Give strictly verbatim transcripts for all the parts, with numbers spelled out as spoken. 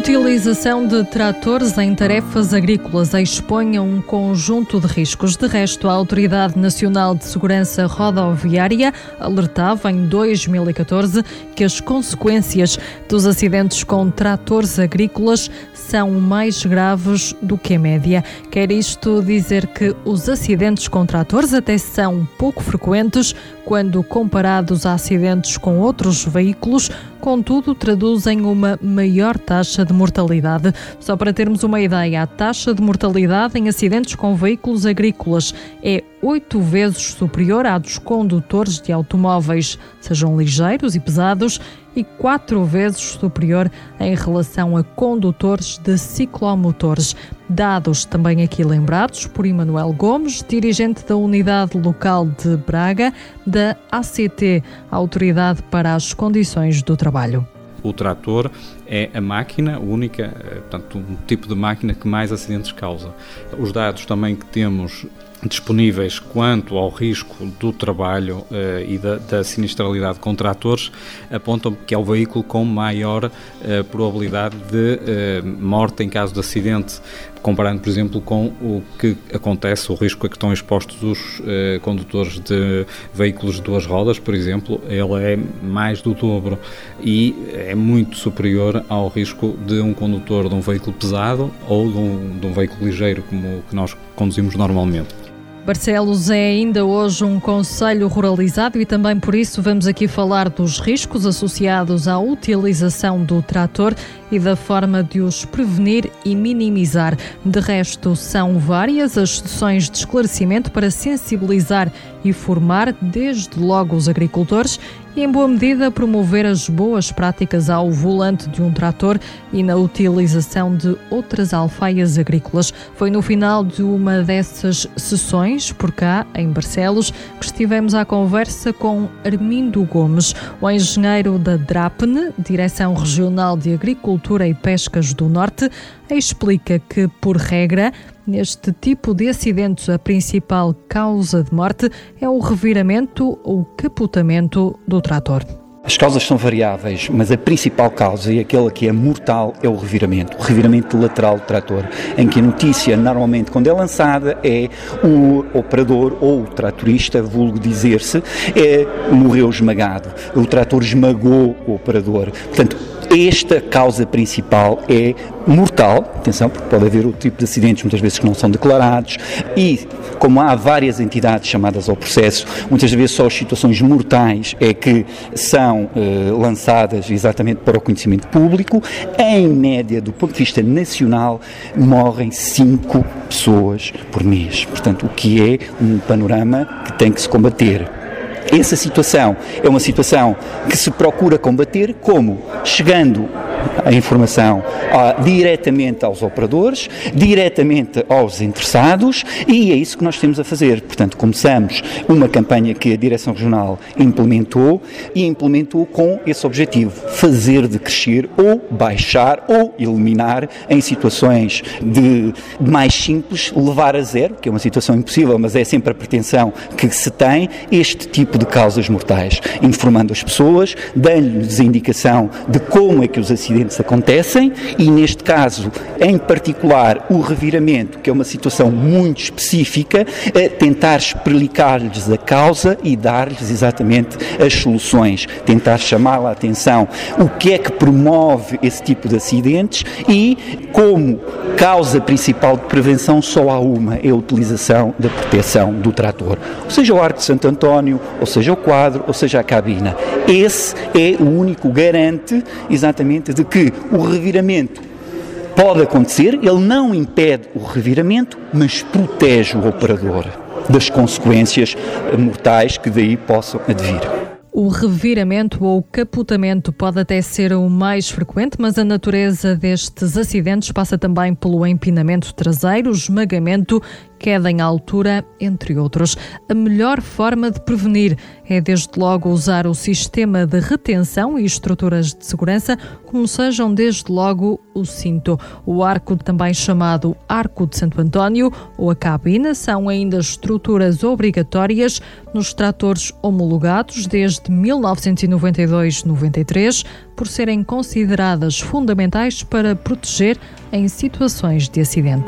utilização de tratores em tarefas agrícolas expõe a um conjunto de riscos. De resto, a Autoridade Nacional de Segurança Rodoviária alertava em dois mil e catorze que as consequências dos acidentes com tratores agrícolas são mais graves do que a média. Quer isto dizer que os acidentes com tratores até são pouco frequentes quando comparados a acidentes com outros veículos, contudo, traduzem uma maior taxa de mortalidade. Só para termos uma ideia, a taxa de mortalidade em acidentes com veículos agrícolas é oito vezes superior à dos condutores de automóveis, sejam ligeiros e pesados, e quatro vezes superior em relação a condutores de ciclomotores. Dados também aqui lembrados por Emanuel Gomes, dirigente da Unidade Local de Braga, da A C T, Autoridade para as Condições do Trabalho. O trator é a máquina única, portanto, um tipo de máquina que mais acidentes causa. Os dados também que temos disponíveis quanto ao risco do trabalho uh, e da, da sinistralidade com tratores apontam que é o veículo com maior uh, probabilidade de uh, morte em caso de acidente, comparando, por exemplo, com o que acontece, o risco a que estão expostos os uh, condutores de veículos de duas rodas, por exemplo, ele é mais do dobro e é muito superior ao risco de um condutor de um veículo pesado ou de um, de um veículo ligeiro, como o que nós conduzimos normalmente. Barcelos é ainda hoje um concelho ruralizado e também por isso vamos aqui falar dos riscos associados à utilização do trator e da forma de os prevenir e minimizar. De resto, são várias as sessões de esclarecimento para sensibilizar e formar desde logo os agricultores e, em boa medida, promover as boas práticas ao volante de um trator e na utilização de outras alfaias agrícolas. Foi no final de uma dessas sessões, por cá, em Barcelos, que estivemos à conversa com Armindo Gomes, o engenheiro da DRAPN, Direção Regional de Agricultura e Pescas do Norte, explica que, por regra, neste tipo de acidentes, a principal causa de morte é o reviramento ou capotamento do trator. As causas são variáveis, mas a principal causa e aquela que é mortal é o reviramento, o reviramento lateral do trator, em que a notícia, normalmente, quando é lançada, é o operador ou o tratorista, vulgo dizer-se, é, morreu esmagado. O trator esmagou o operador. Portanto, esta causa principal é mortal, atenção, porque pode haver outro tipo de acidentes, muitas vezes que não são declarados, e como há várias entidades chamadas ao processo, muitas vezes só as situações mortais é que são eh, lançadas exatamente para o conhecimento público. Em média, do ponto de vista nacional, morrem cinco pessoas por mês, portanto, o que é um panorama que tem que se combater. Essa situação é uma situação que se procura combater como? Chegando a informação ah, diretamente aos operadores, diretamente aos interessados, e é isso que nós temos a fazer. Portanto, começamos uma campanha que a Direção Regional implementou e implementou com esse objetivo, fazer decrescer ou baixar ou eliminar em situações de mais simples, levar a zero, que é uma situação impossível, mas é sempre a pretensão que se tem, este tipo de causas mortais, informando as pessoas, dando-lhes a indicação de como é que os acidentes acontecem e, neste caso, em particular, o reviramento, que é uma situação muito específica, é tentar explicar-lhes a causa e dar-lhes exatamente as soluções, tentar chamar a atenção o que é que promove esse tipo de acidentes e, como causa principal de prevenção, só há uma, é a utilização da proteção do trator, ou seja, o arco de Santo António, ou seja, o quadro, ou seja, a cabina. Esse é o único garante, exatamente, de que o reviramento pode acontecer, ele não impede o reviramento, mas protege o operador das consequências mortais que daí possam advir. O reviramento ou capotamento pode até ser o mais frequente, mas a natureza destes acidentes passa também pelo empinamento traseiro, esmagamento queda em altura, entre outros. A melhor forma de prevenir é, desde logo, usar o sistema de retenção e estruturas de segurança, como sejam, desde logo, o cinto. O arco, também chamado Arco de Santo António, ou a cabina, são ainda estruturas obrigatórias nos tratores homologados desde mil novecentos e noventa e dois a noventa e três, por serem consideradas fundamentais para proteger em situações de acidente.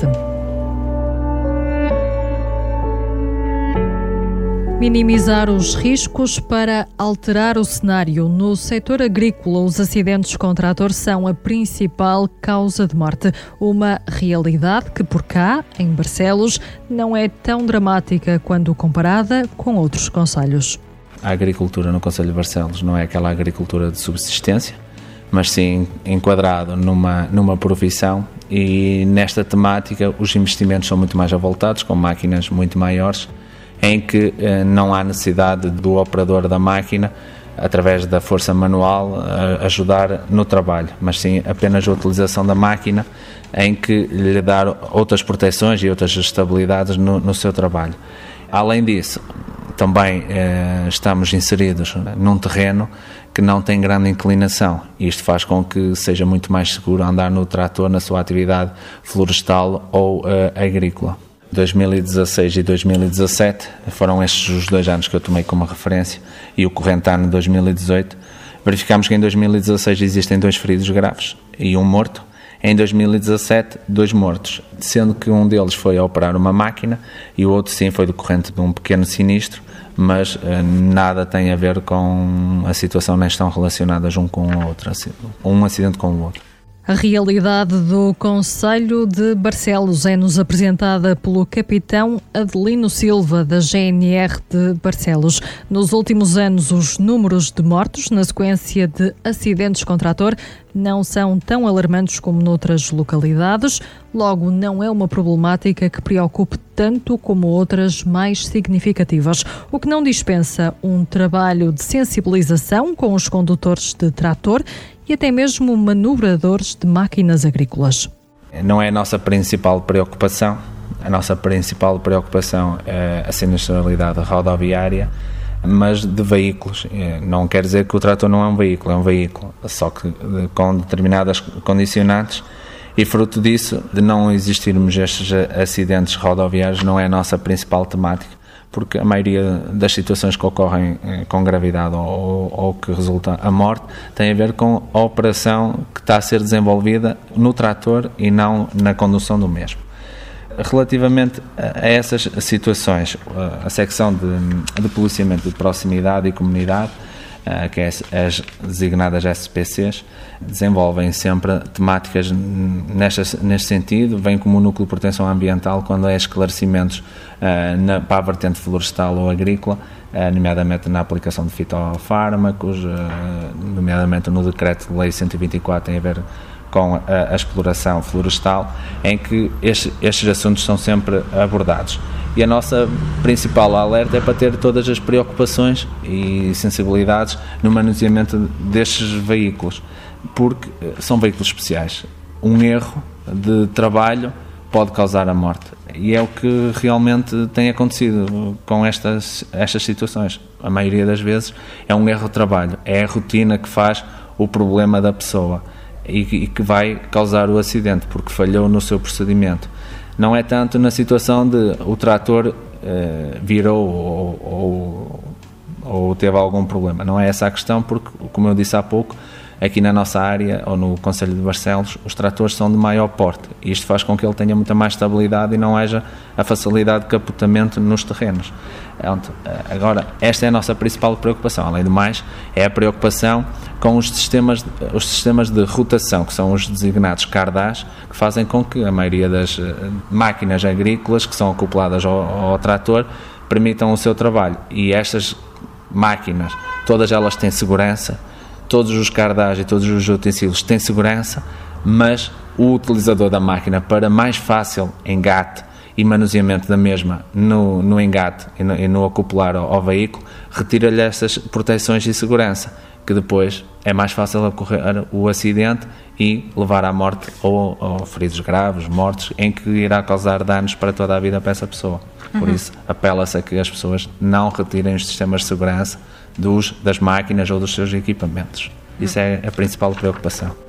Minimizar os riscos para alterar o cenário. No setor agrícola, os acidentes com trator são a principal causa de morte. Uma realidade que por cá, em Barcelos, não é tão dramática quando comparada com outros concelhos. A agricultura no concelho de Barcelos não é aquela agricultura de subsistência, mas sim enquadrado numa, numa profissão, e nesta temática os investimentos são muito mais avultados, com máquinas muito maiores, em que eh, não há necessidade do operador da máquina, através da força manual, a ajudar no trabalho, mas sim apenas a utilização da máquina, em que lhe dá outras proteções e outras estabilidades no, no seu trabalho. Além disso, também eh, estamos inseridos num terreno que não tem grande inclinação. Isto faz com que seja muito mais seguro andar no trator na sua atividade florestal ou eh, agrícola. dois mil e dezasseis e dois mil e dezassete foram estes os dois anos que eu tomei como referência, e o corrente ano dois mil e dezoito verificámos que em dois mil e dezasseis existem dois feridos graves e um morto. Em dois mil e dezassete, dois mortos, sendo que um deles foi a operar uma máquina e o outro sim foi decorrente de um pequeno sinistro, mas eh, nada tem a ver com a situação, nem estão relacionadas um com o outro, um acidente com o outro. A realidade do concelho de Barcelos é-nos apresentada pelo capitão Adelino Silva, da G N R de Barcelos. Nos últimos anos, os números de mortos na sequência de acidentes com trator não são tão alarmantes como noutras localidades. Logo, não é uma problemática que preocupe tanto como outras mais significativas, o que não dispensa um trabalho de sensibilização com os condutores de trator e até mesmo manobradores de máquinas agrícolas. Não é a nossa principal preocupação. A nossa principal preocupação é a sinistralidade rodoviária, mas de veículos. Não quer dizer que o trator não é um veículo, é um veículo, só que com determinadas condicionantes, e fruto disso, de não existirmos estes acidentes rodoviários, não é a nossa principal temática, porque a maioria das situações que ocorrem com gravidade ou, ou que resulta a morte tem a ver com a operação que está a ser desenvolvida no trator e não na condução do mesmo. Relativamente a essas situações, a secção de, de policiamento de proximidade e comunidade, que é as designadas S P Cs, desenvolvem sempre temáticas neste, neste sentido, vem como núcleo de proteção ambiental quando é esclarecimentos uh, na, para a vertente florestal ou agrícola, uh, nomeadamente na aplicação de fitofármacos, uh, nomeadamente no decreto de lei cento e vinte e quatro, tem a ver com a, a exploração florestal, em que estes, estes assuntos são sempre abordados. E a nossa principal alerta é para ter todas as preocupações e sensibilidades no manuseamento destes veículos, porque são veículos especiais. Um erro de trabalho pode causar a morte, e é o que realmente tem acontecido com estas, estas situações. A maioria das vezes é um erro de trabalho, é a rotina que faz o problema da pessoa e que vai causar o acidente, porque falhou no seu procedimento. Não é tanto na situação de o trator eh, virou ou, ou, ou teve algum problema. Não é essa a questão, porque, como eu disse há pouco, aqui na nossa área, ou no concelho de Barcelos, os tratores são de maior porte. E isto faz com que ele tenha muita mais estabilidade e não haja a facilidade de capotamento nos terrenos. Agora, esta é a nossa principal preocupação. Além do mais, é a preocupação com os sistemas, os sistemas de rotação, que são os designados cardás, que fazem com que a maioria das máquinas agrícolas que são acopladas ao, ao trator permitam o seu trabalho. E estas máquinas, todas elas têm segurança, todos os cardás e todos os utensílios têm segurança, mas o utilizador da máquina, para mais fácil engate e manuseamento da mesma no, no engate e no, e no acoplar ao, ao veículo, retira-lhe essas proteções de segurança, que depois é mais fácil ocorrer o acidente e levar à morte ou, ou feridos graves, mortes, em que irá causar danos para toda a vida para essa pessoa. Por uhum. isso, apela-se a que as pessoas não retirem os sistemas de segurança dos, das máquinas ou dos seus equipamentos. Isso é a principal preocupação.